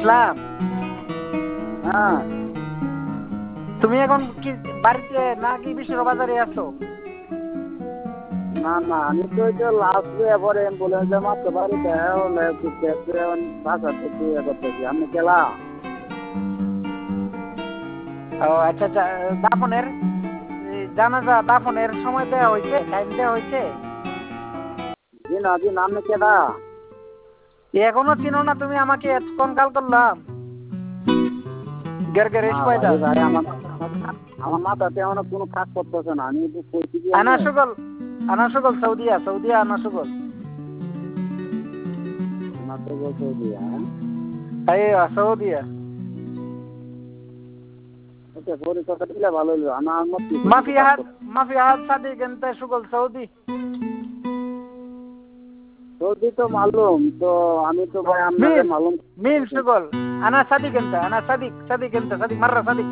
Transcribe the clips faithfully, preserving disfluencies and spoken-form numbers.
ইসলাম, হ্যাঁ তুমি এখন কি বাড়িতে নাকি বিশ্ব বাজারে আছো? না না আমি তো ওই যে লাস্ট এবারে অ্যাম্বুলেন্সে মাত্র বাড়িতে হলে বাসা থেকে ইয়ে করতেছি। আমি গেলা ও আচ্ছা আচ্ছা, দাফনের জানাজা দাফনের সময় দেওয়া হয়েছে, টাইম দেওয়া হয়েছে? জি না জি না, আমি কেডা? এখনো চিনো না তুমি আমাকে? কোন কাল করলাম গের গের না কয় ভাই দাও। ভাই আমার আমার মাথাতে এমন কোনো কাজ করতেছে না। আমি তো কইছি কি আনা সুগল, আনা সুগল সৌদিয়া, সৌদিয়া আনা সুগল। আমার তো বলতে দিয়া এই সৌদিয়া ওকে পরে কথা দিলে ভালো হলো। আমার মত মাফি হাত মাফি হাত সাদি গেনতে সুগল সৌদি। সৌদি তো মালুম তো, আমি তো ভাই আপনাকে মিন মালুম। মিন সুগল আনা সাদি গেনতে, আনা সাদিক সাদিক গেনতে, সাদিক মাররা সাদিক।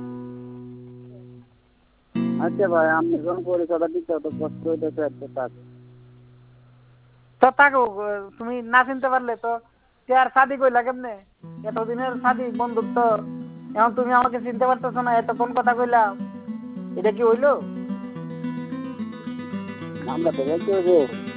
আচ্ছা ভাই আপনি যখন পরিচয়টা দিতে তো কষ্ট হইতেছে একটা কাজ। তো তাকে তুমি না চিনতে পারলে তো কে আর সাদি কইলা কেমনে? এতদিনের সাদি বন্ধুত্ব, এখন তুমি আমাকে চিনতে পারতেছো না, এত কোন কথা কইলা? এটা কি হইলো? আমরা তো বলতে হইব